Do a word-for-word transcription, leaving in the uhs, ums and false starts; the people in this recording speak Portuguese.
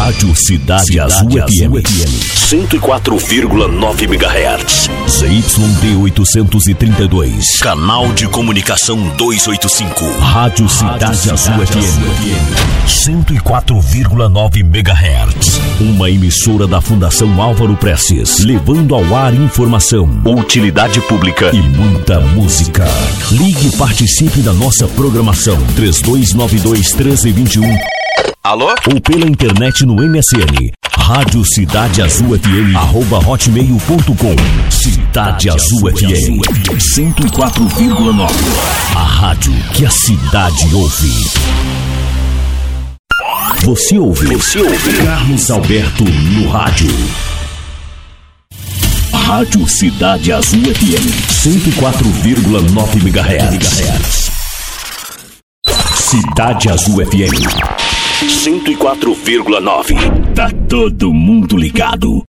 Rádio Cidade, Cidade Azul, Azul F M. cento e quatro vírgula nove megahertz. Z Y D oitocentos e trinta e dois. Canal de comunicação duzentos e oitenta e cinco. Rádio Cidade, Rádio Azul, Cidade Azul F M. cento e quatro vírgula nove megahertz. Uma emissora da Fundação Álvaro Prestes, levando ao ar informação, utilidade pública e muita música. Ligue e participe da nossa programação. três dois nove dois, um três dois um. Alô? Ou pela internet no M S N. Rádio Cidade Azul F M, arroba hotmail ponto com. Cidade Azul F M, cento e quatro vírgula nove. A rádio que a cidade ouve. Você ouve, Você ouve Carlos Alberto no rádio. Rádio Cidade Azul F M, cento e quatro vírgula nove megahertz. Cidade Azul F M. cento e quatro vírgula nove. Tá todo mundo ligado.